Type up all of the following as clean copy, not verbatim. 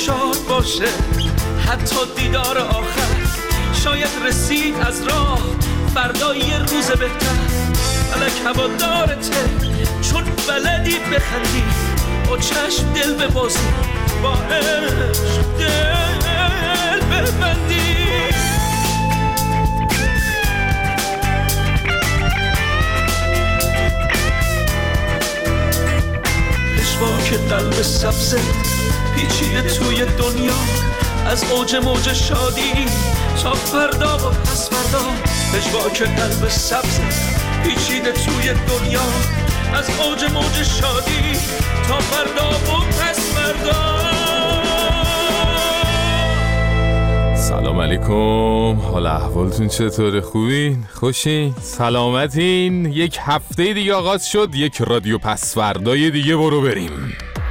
شاد باشه، حتی دیدار آخر شاید رسید از راه فردا یه روز بهتر. فلک هوادارته چون بلدی بخندی، با چشم دل ببازی، با عشق دل ببندی. پشواک قلب سبزه پیچیده توی دنیا، از اوج موج شادی تا فردا و پس فردا. پشواک قلب سبزه پیچیده توی دنیا، از اوج موج شادی تا فردا و پس فردا. سلام علیکم، حال احوالتون چطوره؟ خوبین؟ خوشین؟ سلامتین؟ یک هفته دیگه آغاز شد، یک رادیو پس فردای دیگه برو بریم.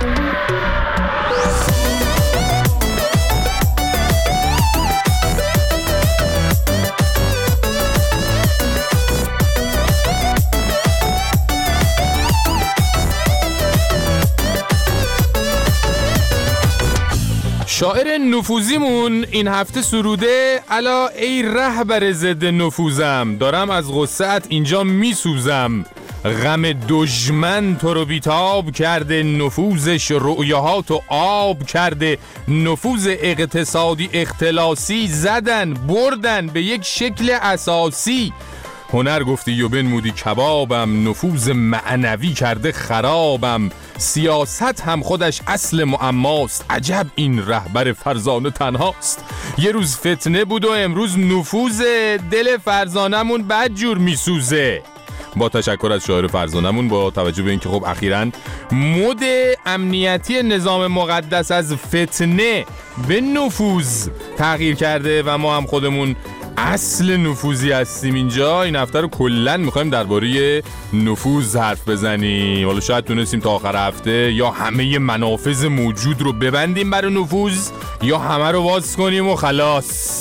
شاعر نفوذیمون این هفته سروده: الا ای رهبر ضد نفوذم، دارم از غصه‌ات اینجا میسوزم. غم دشمن تو رو بیتاب کرده، نفوذش رؤیاهاتو آب کرده. نفوذ اقتصادی اختلاسی زدن بردن به یک شکل اساسی. هنر گفتی و بنمودی کبابم، نفوذ معنوی کرده خرابم. سیاست هم خودش اصل معماست، عجب این رهبر فرزانه تنهاست. یه روز فتنه بود و امروز نفوذه، دل فرزانمون بدجور میسوزه. با تشکر از شاعر فرزانمون، با توجه به اینکه خب اخیراً مد امنیتی نظام مقدس از فتنه به نفوذ تغییر کرده و ما هم خودمون اصل نفوذی هستیم اینجا، این هفته رو کلن میخوایم درباره نفوذ حرف بزنیم. حالا شاید تونستیم تا آخر هفته یا همه منافذ موجود رو ببندیم برای نفوذ، یا همه رو باز کنیم و خلاص.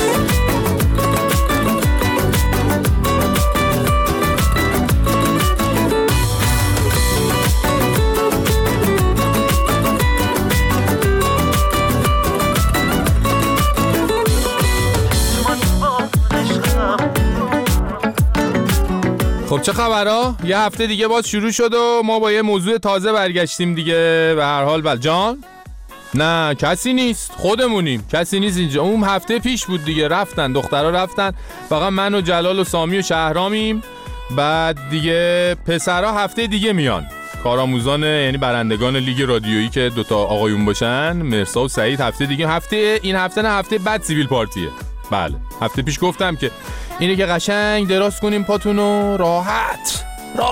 خب چه خبرها؟ یه هفته دیگه باز شروع شد و ما با یه موضوع تازه برگشتیم دیگه. به هر حال جان؟ نه کسی نیست، خودمونیم، کسی نیست اینجا. اون هفته پیش بود دیگه، رفتن دخترها رفتن، فقط من و جلال و سامی و شهرامیم. بعد دیگه پسرها هفته دیگه میان، کارآموزان یعنی برندگان لیگ رادیویی که دوتا آقایون باشن، مرسا و سعید. هفته دیگه، این هفته نه، هفته بعد سیویل پارتیه. بله هفته پیش گفتم که اینه که قشنگ دراز کنیم پاتونو، راحت.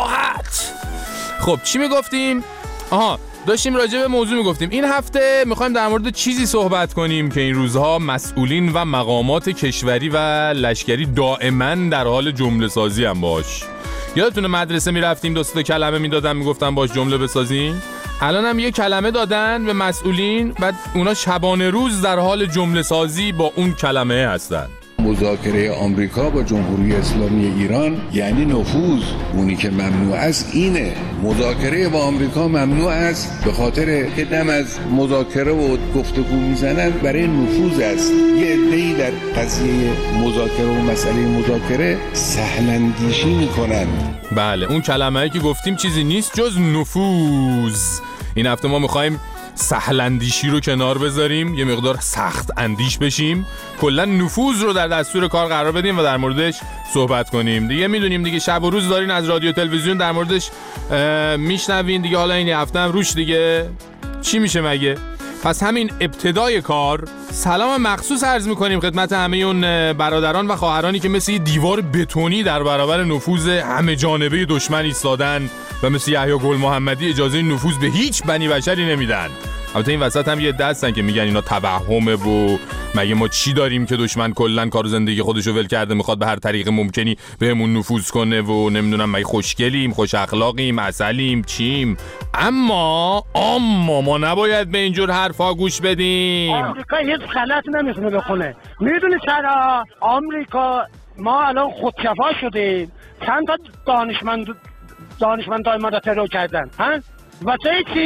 خب چی میگفتیم؟ داشتیم راجع به موضوع میگفتیم. این هفته میخوایم در مورد چیزی صحبت کنیم که این روزها مسئولین و مقامات کشوری و لشکری دائما در حال جمله سازی هم باش. یادتونه مدرسه میرفتیم دو تا کلمه میدادن میگفتن باش جمله بسازین؟ الان هم یه کلمه دادن به مسئولین و اونا شبانه روز در حال جمله سازی با اون کلمه هستن. مذاکره آمریکا با جمهوری اسلامی ایران یعنی نفوذ. اونی که ممنوع است اینه. مذاکره با آمریکا ممنوع است به خاطر که دم از مذاکره و گفتگو میزنن برای نفوذ است. یه عده‌ای در قضیه مذاکره و مسئله مذاکره سهل‌اندیشی میکنن. بله اون کلمه‌ای که گفتیم چیزی نیست جز نفوذ. این هفته ما میخوایم سهل‌اندیشی رو کنار بذاریم، یه مقدار سخت اندیش بشیم، کلا نفوذ رو در دستور کار قرار بدیم و در موردش صحبت کنیم. دیگه میدونیم دیگه، شب و روز دارین از رادیو تلویزیون در موردش میشنوین دیگه. حالا این هفته هم روش دیگه چی میشه مگه؟ پس همین ابتدای کار سلام مخصوص عرض میکنیم خدمت همه اون برادران و خواهرانی که مثل یه دیوار بتونی در برابر نفوذ همه جانبه دشمن ایستادن و مثل یحیی گل محمدی اجازه نفوذ به هیچ بنی بشری نمیدن. البته این وسط هم یه عده هستن که میگن اینا توهمه و مگه ما چی داریم که دشمن کلا کار زندگی خودشو ول کرده میخواد به هر طریق ممکنی بهمون نفوذ کنه و نمیدونم مگه خوشگلیم، خوش اخلاقیم، عسلیم، چیم. اما ما نباید به اینجور حرفا گوش بدیم. آمریکا هیچ غلط نمیتونه بکنه. میدونی چرا؟ آمریکا ما الان خودکفا شدیم. چند تا دانشمندای ما رو ترور کردن. ها؟ واسه چی؟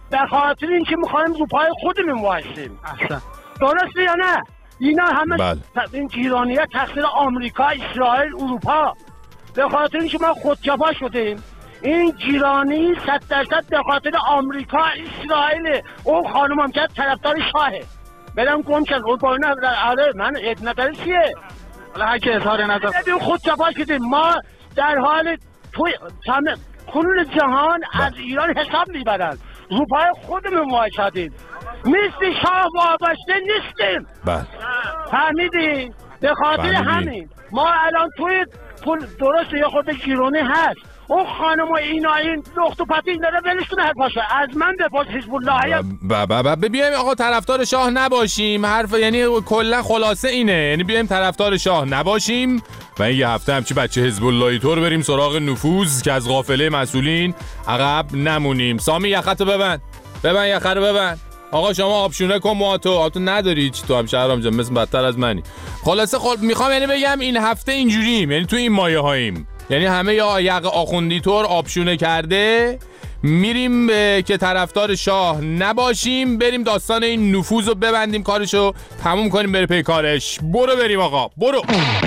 به خاطر اینکه میخوایم رو پای خودمون وایسیم. اصلا درسته یا نه؟ اینا همه این گیرانیه تقصیر آمریکا، اسرائیل، اروپا. به خاطر اینکه ما خودکفا شدیم. این گیرانی 100% به خاطر آمریکا، اسرائیل. اون خانم هم که طرفدار شاهه. برم گم کن اون با من نظر چیه؟ حالا هر که اظهار نظر خودکفا شدیم. ما در حال کل جهان از ایران حساب میبرن. رو پای خودمون وایسادیم. مثل شاه وابسته نیستیم. فهمیدی؟ به خاطر همین ما الان توی پول درسته یه خود گیرونی هست. اون خانم و اینا این لخت و پتی داره ولشتونه هر پاشه. از من بپاس حزب الله. بیایم آقا طرفدار شاه نباشیم. حرف یعنی کلا خلاصه اینه. یعنی بیایم طرفدار شاه نباشیم و این یه هفته همچی بچه حزب اللهی طور بریم سراغ نفوذ که از قافله مسئولین عقب نمونیم. سامی یخت ببند یخت رو ببند. آقا شما آبشونه کن مواتو نداری چی تو هم شهرام جان مثل بدتر از منی. خلاصه میخوام یعنی بگم این هفته اینجوریم، یعنی تو این مایه هاییم، یعنی همه یا یق آخوندی طور آبشونه کرده میریم که طرفدار شاه نباشیم، بریم داستان این نفوذ رو ببندیم، کارشو تموم کنیم بره پی کارش. برو بریم آقا برو.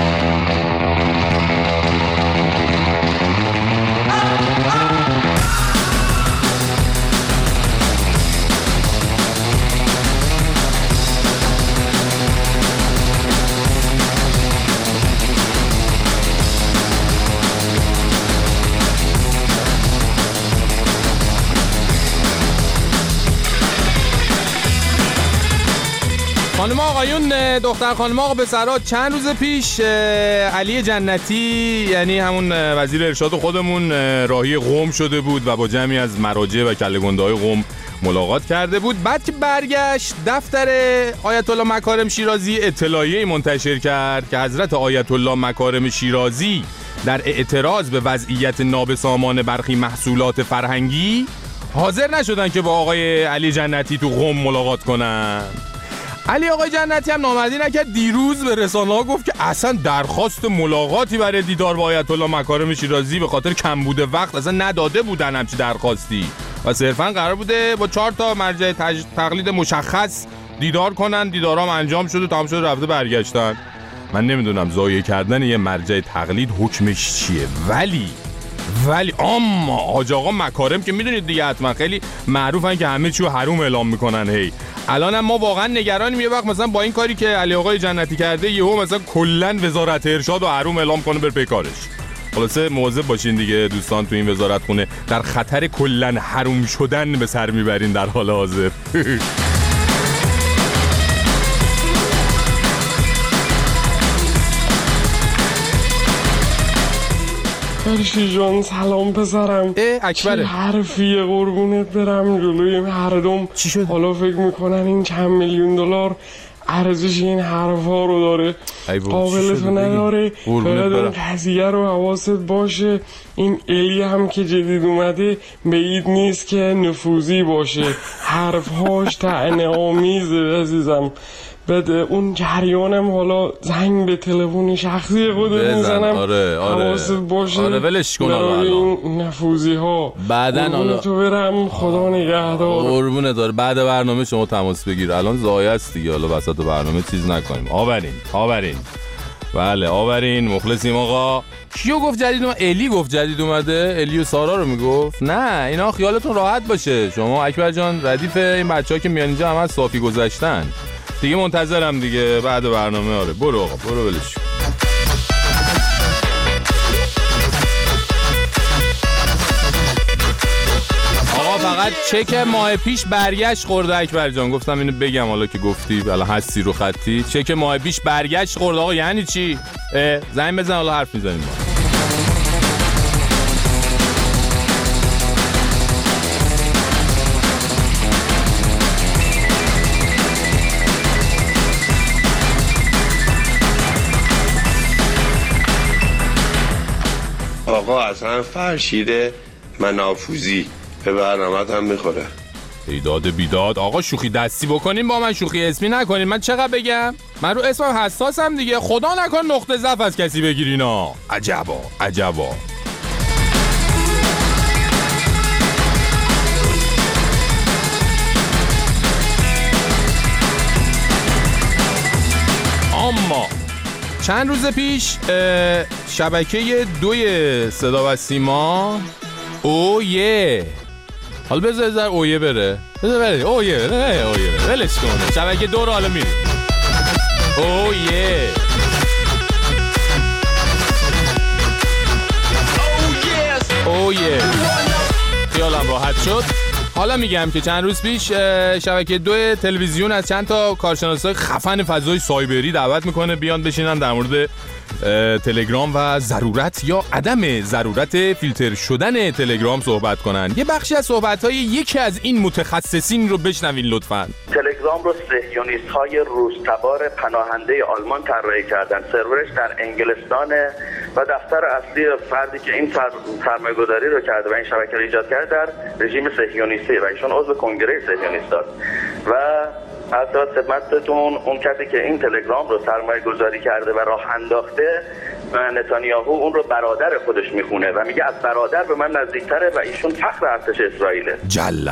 خانم آقایون، دختر خانم آقا پسرها، چند روز پیش علی جنتی یعنی همون وزیر ارشاد خودمون راهی قم شده بود و با جمعی از مراجع و کله‌گنده‌های قم ملاقات کرده بود. بعد که برگشت دفتر آیت الله مکارم شیرازی اطلاعیه‌ای منتشر کرد که حضرت آیت الله مکارم شیرازی در اعتراض به وضعیت نابسامان برخی محصولات فرهنگی حاضر نشدن که با آقای علی جنتی تو قم ملاقات کنن. علی آقای جنتی هم نامردی نکرد، دیروز به رسانه‌ها گفت که اصلا درخواست ملاقاتی برای دیدار با آیت الله مکارم شیرازی به خاطر کمبود وقت اصلا نداده بودن همچی درخواستی و صرفا قرار بوده با 4 تا مرجع تقلید مشخص دیدار کنن. دیدارام انجام شده، تمام شده، رفته برگشتن. من نمیدونم ضایع کردن یه مرجع تقلید حکمش چیه، ولی اما حاج آقا مکارم که میدونید دیگه حتما خیلی معروفن که همه چیو حروم اعلام میکنن. هی الان ما واقعا نگرانیم یه وقت مثلا با این کاری که علی آقای جنتی کرده یهو مثلا کلا وزارت ارشاد و حروم اعلام کنه بر پی کارش. خلاصه مواظب باشین دیگه دوستان، تو این وزارت خونه در خطر کلا حروم شدن به سر میبرین در حال حاضر. فرشی جان سلام پسرم. اکبره چه حرفیه قربونت برم جلوی این هردم. چی شد؟ حالا فکر میکنن این چند میلیون دلار ارزش این حرفا رو داره، قابلتو نداره. فقط این قضیه رو حواست باشه این الی هم که جدید اومده بعید نیست که نفوذی باشه. حرفهاش طعنه آمیزه عزیزم. بده اون جریانم حالا زنگ به تلفن شخصی خودت میزنم. آره حواست باشه. آره ولش کن این نفوذی ها. بعدن حالا تو برم خدا نگهدار. قربونه داره. بعد برنامه شما تماس بگیر. الان ضایع است دیگه، حالا وسط برنامه چیز نکنیم. آورین بله آورین مخلصیم آقا. کیو گفت جدید اومده؟ الی گفت جدید اومده. الی و سارا رو میگفت. نه اینا خیالتون راحت باشه. شما اکبر جان ردیف این بچه‌ها که میان اینجا همه صافی گذاشتن دیگه. منتظرم دیگه بعد برنامه. آره برو آقا برو ولش. آقا فقط چک ماه پیش برگشت خورده اکبر جان، گفتم اینو بگم حالا که گفتی الان هستی رو خطی. چک ماه پیش برگشت خورده آقا یعنی چی؟ زنگ بزن حالا حرف میزنیم ما. آقا اصلا فرشیده منافوزی به برنامه هم میخوره. ایداد بیداد آقا، شوخی دستی بکنیم با من، شوخی اسمی نکنیم. من چقدر بگم؟ من رو اسمم حساسم دیگه، خدا نکن نقطه ضعف از کسی بگیرینا. عجبا. چند روز پیش شبکه 2 صدا و سیما اویه، حالا بذار اویه بره، اویه ولش کن، شبکه 2 رو حالا میره اویه. اویه خیالم راحت شد. حالا میگم که چند روز پیش شبکه 2 تلویزیون از چند تا کارشناسای خفن فضای سایبری دعوت میکنه بیان بشینن در مورد تلگرام و ضرورت یا عدم ضرورت فیلتر شدن تلگرام صحبت کنن. یه بخشی از صحبت‌های یکی از این متخصصین رو بشنوین لطفاً. تلگرام رو صهیونیست‌های روس‌تبار پناهنده آلمان طراحی کردن. سرورش در انگلستانه و دفتر اصلی فردی که این سرمایه‌گذاری رو کرده و این شبکه رو ایجاد کرده در رژیم صهیونیستی و ایشون عضو کنگره صهیونیستاست. و از خدمتتون اون کسی که این تلگرام رو سرمایه گذاری کرده و راه انداخته نتانیاهو اون رو برادر خودش میخونه و میگه از برادر به من نزدیکتره و ایشون فخر ارتش اسرائیله. جل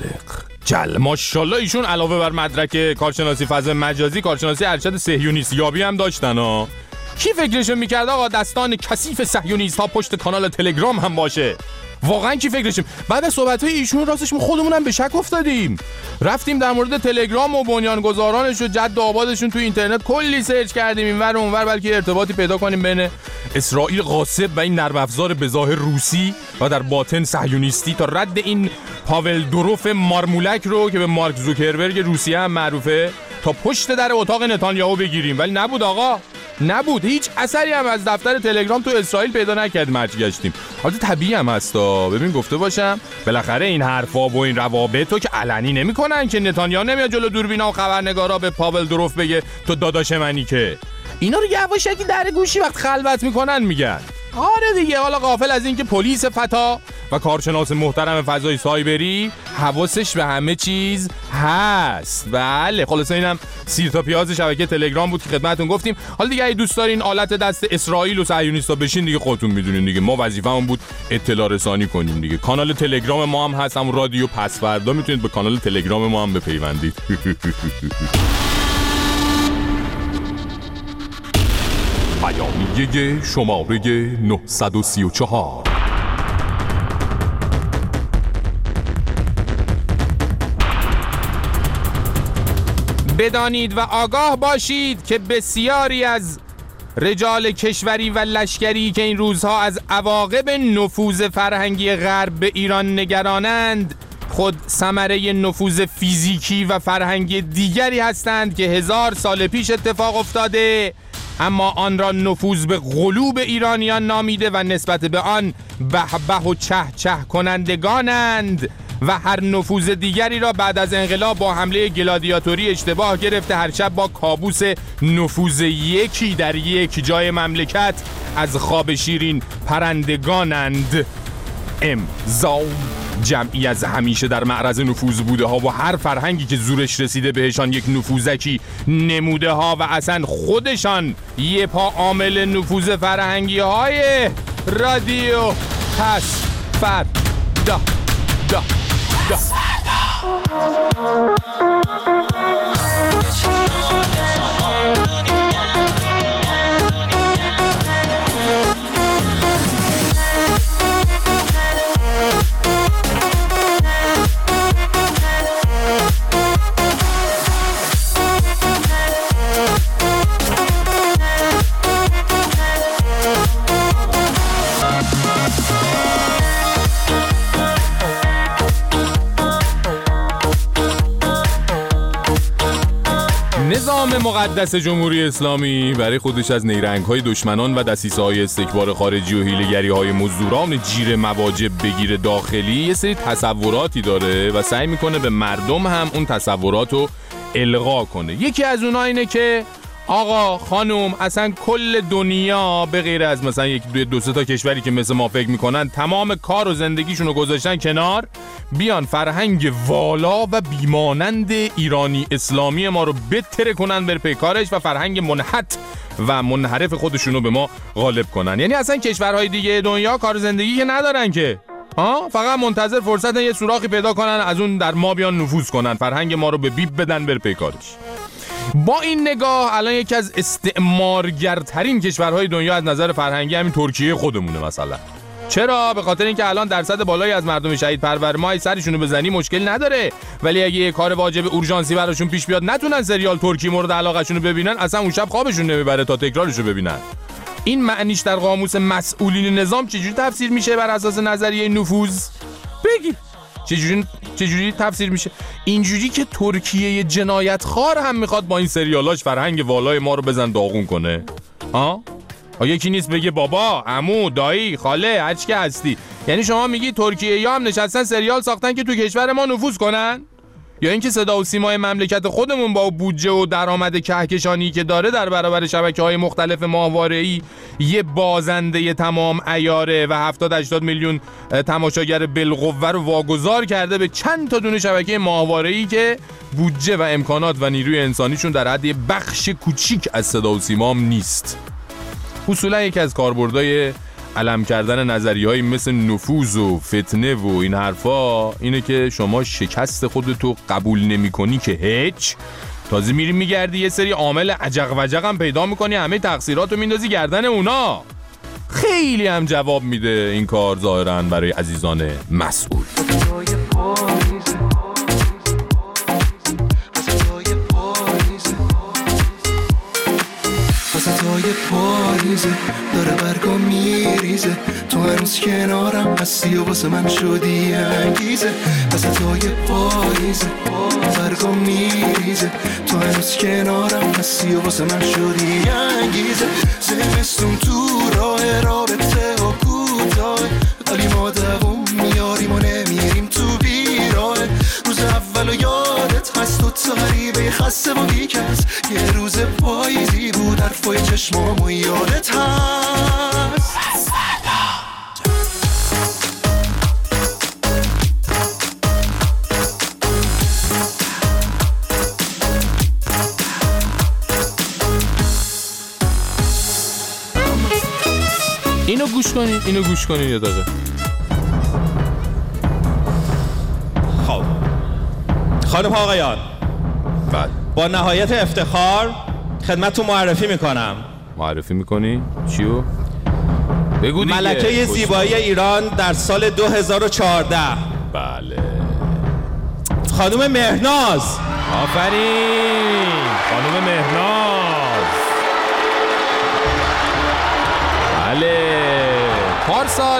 الخالق ماشاءالله. ایشون علاوه بر مدرک کارشناسی فضای مجازی کارشناسی ارشد صهیونیست یابی هم داشتن ها. کی فکرشو میکرد آقا دستان کثیف صهیونیست ها پشت کانال تلگرام هم باشه؟ واقعا کی فکرشیم؟ بعد از صحبت‌های ایشون راستش ما خودمونم به شک افتادیم. رفتیم در مورد تلگرام و بنیانگذارانش و جد و آبادشون تو اینترنت کلی سرچ کردیم اینور و اونور بلکه ارتباطی پیدا کنیم بین اسرائیل غاصب و این نرم افزار به ظاهر روسی و در باطن صهیونیستی تا رد این پاول دوروف مارمولک رو که به مارک زوکربرگ روسیه هم معروفه تا پشت در اتاق نتانیاهو بگیریم. ولی نبود آقا، نبود. هیچ اثری هم از دفتر تلگرام تو اسرائیل پیدا نکردیم هرچی گشتیم. البته طبیعی هم هستا. ببین گفته باشم بالاخره این حرفا و این روابط رو که علنی نمیکنن که نتانیاهو نمیاد جلو دوربینا و خبرنگارا به پاول دوروف بگه تو داداش منی، که اینا رو یواشکی در گوشی وقت خلوت میکنن میگن. آره دیگه. حالا غافل از این که پلیس فتا و کارشناس محترم فضای سایبری حواسش به همه چیز هست. بله خلاصه اینم سیر تا پیاز شبکه تلگرام بود که خدمتتون گفتیم. حالا دیگه اگه دوست دارین آلت دست اسرائیل و صهیونیستا بشین دیگه خودتون میدونین دیگه. ما وظیفه‌مون بود اطلاع رسانی کنیم دیگه. کانال تلگرام ما هم هست، همون رادیو پسوردا، میتونید به کانال تلگرام ما هم بپیوندید. بیانیه شماره 934. بدانید و آگاه باشید که بسیاری از رجال کشوری و لشکری که این روزها از عواقب نفوذ فرهنگی غرب به ایران نگرانند خود ثمره نفوذ فیزیکی و فرهنگی دیگری هستند که 1000 سال پیش اتفاق افتاده، اما آن را نفوذ به قلوب ایرانیان نامیده و نسبت به آن به و چه چه کنندگانند و هر نفوذ دیگری را بعد از انقلاب با حمله گلادیاتوری اشتباه گرفته هر شب با کابوس نفوذ یکی در یک جای مملکت از خواب شیرین پرندگانند. امضا جمعی از همیشه در معرض نفوذ بوده ها و هر فرهنگی که زورش رسیده بهشان یک نفوذکی نموده ها و اصلا خودشان یه پا عامل نفوذ فرهنگی های رادیو پس فردا. نظام مقدس جمهوری اسلامی برای خودش از نیرنگ‌های دشمنان و دسیسه‌های استکبار خارجی و حیله‌گری‌های مزدوران جیر مواجب بگیر داخلی یه سری تصوراتی داره و سعی میکنه به مردم هم اون تصورات رو القا کنه. یکی از اونها اینه که آقا خانم اصلا کل دنیا به غیر از مثلا یک دو سه تا کشوری که مثل ما فکر میکنن تمام کار و زندگیشون رو گذاشتن کنار، بیان فرهنگ والا و بیمانند ایرانی اسلامی ما رو بتره کنن بر پیکارش و فرهنگ منحت و منحرف خودشون رو به ما غالب کنن. یعنی اصلا کشورهای دیگه دنیا کار زندگی که ندارن که فقط منتظر فرصت یه سوراخی پیدا کنن از اون در ما بیان نفوذ کنن، فرهنگ ما رو به بیب بدن بر پیکارش. با این نگاه الان یکی از استعمارگرترین کشورهای دنیا از نظر فرهنگی همین ترکیه خودمونه مثلا. چرا؟ به خاطر اینکه الان درصد بالایی از مردم شهید پرور ما سرشونو بزنی مشکل نداره، ولی اگه یه کار واجب اورژانسی براشون پیش بیاد نتونن سریال ترکی مورد علاقه‌شونو ببینن، اصلا اون شب خوابشون نمیبره تا تکرارشو ببینن. این معنیش در قاموس مسئولین نظام چجوری تفسیر میشه بر اساس نظریه نفوذ؟ بگی چجوری تفسیر میشه؟ اینجوری که ترکیه جنایتخوار هم میخواد با این سریالاش فرهنگ والای ما رو بزن داغون کنه. یکی نیست بگه بابا، عمو، دایی، خاله، هرچی که هستی. یعنی شما میگی ترکیه یا هم نشستن سریال ساختن که تو کشور ما نفوذ کنن؟ یا اینکه صدا و سیمای مملکت خودمون با بودجه و درآمد کهکشانی که داره در برابر شبکه‌های مختلف ماهواره‌ای یه بازنده تمام عیاره و 70-80 میلیون تماشاگر بالقوه رو واگذار کرده به چند تا دونه شبکه ماهواره‌ای که بودجه و امکانات و نیروی انسانیشون در حد یه بخش کوچیک از صدا و سیمام نیست. اصولا یکی از کاربردهای علم کردن نظریه‌های مثل نفوذ و فتنه و این حرفا اینه که شما شکست خودتو قبول نمی‌کنی که هیچ، تازه میری میگردی یه سری عامل عجق وجق هم پیدا می‌کنی، همه تقصیراتو میندازی گردن اونا. خیلی هم جواب میده این کار ظاهراً برای عزیزان مسئول. وسطای پاییزه داره برگا میریزه، تو هنوز کنارم هستی و واسه من شدی انگیزه. وسطای پاییزه برگا میریزه، تو هنوز کنارم هستی و واسه من شدی انگیزه. زمستون تو راه رابطه و کوتاه، ولی ما دوام میاریم و نمیریم تو بیراه. روز اول و یادت هست و تغریبه خسته و بیکس، یه روز پاییزی بود حرفای چشمام و یادت هست. اینو گوش کنید یه دقیقه. خب خانم آقایان، بله، با نهایت افتخار خدمتتون معرفی میکنی؟ چیو؟ بگو دیگه. ملکه زیبایی ایران در سال 2014. بله، خانم مهناز. آفرین، خانم مهناز. بله، پارسال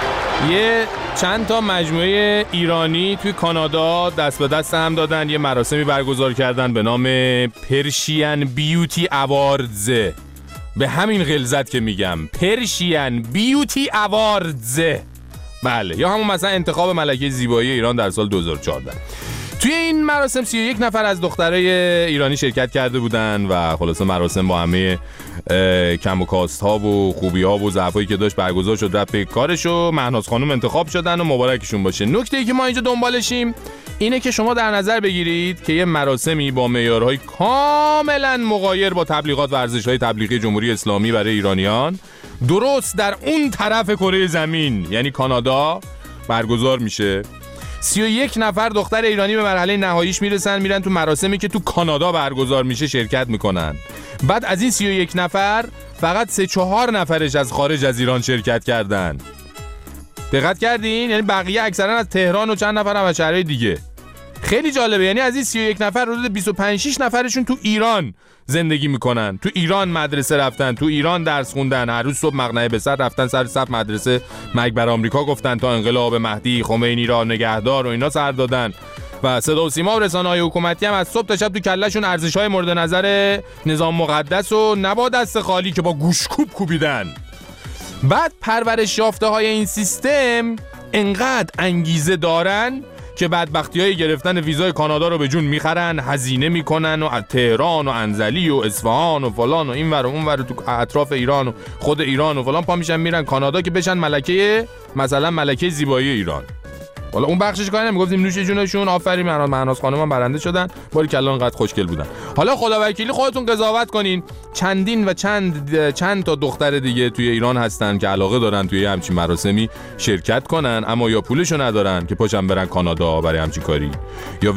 یه چند تا مجموعه ایرانی توی کانادا دست به دست هم دادن، یه مراسمی برگزار کردن به نام پرشین بیوتی اواردز. به همین غلظت که میگم، پرشین بیوتی اواردز. بله، یا همون مثلا انتخاب ملکه زیبایی ایران در سال 2014. توی این مراسم 31 نفر از دخترای ایرانی شرکت کرده بودن و خلاصه مراسم با همه کم و کاست ها و خوبی ها و ضعفایی که داشت برگزار شد، رفت به کارش و مهناز خانم انتخاب شدن و مبارکشون باشه. نکته ای که ما اینجا دنبالشیم اینه که شما در نظر بگیرید که یه مراسمی با معیارهای کاملا مغایر با تبلیغات و ارزش‌های تبلیغی جمهوری اسلامی برای ایرانیان درست در اون طرف کره زمین یعنی کانادا برگزار میشه. 31 نفر دختر ایرانی به مرحله نهاییش میرسن، میرن تو مراسمی که تو کانادا برگزار میشه شرکت میکنن. بعد از این 31 نفر فقط 3-4 نفرش از خارج از ایران شرکت کردن. دقت کردین؟ یعنی بقیه اکثرا از تهران و چند نفر هم از شهرهای دیگه. خیلی جالبه، یعنی از این 31 نفر حدود 25-6 نفرشون تو ایران زندگی میکنن، تو ایران مدرسه رفتن، تو ایران درس خوندن، هر روز صبح مقنعه به سر رفتن سر صف مدرسه مرگ بر آمریکا گفتن، تا انقلاب مهدی خمینی را نگهدار و اینا سر دادن و صدا و سیما و رسانه‌های حکومتی هم از صبح تا شب تو کلهشون ارزش‌های مورد نظر نظام مقدس و نبا دست خالی که با گوشکوب کوبیدن. بعد پرورش یافته‌های این سیستم انقدر انگیزه دارن که بدبختی‌های گرفتن ویزای کانادا رو به جون میخرن، هزینه میکنن و تهران و انزلی و اصفهان و فلان و این ور و اون ور تو اطراف ایران و خود ایران و فلان پا میشن میرن کانادا که بشن ملکه، مثلا ملکه زیبایی ایران. حالا اون بخشش کاری نمیگفتیم نوش جونشون، آفرین مهناز خانم هم برنده شدن، باری کلا انقدر خوشگل بودن. حالا خداوکیلی خودتون قضاوت کنین، چندین و چند تا دختر دیگه توی ایران هستن که علاقه دارن توی همچین مراسمی شرکت کنن، اما یا پولشو ندارن که پاشن برن کانادا برای همچین کاری، یا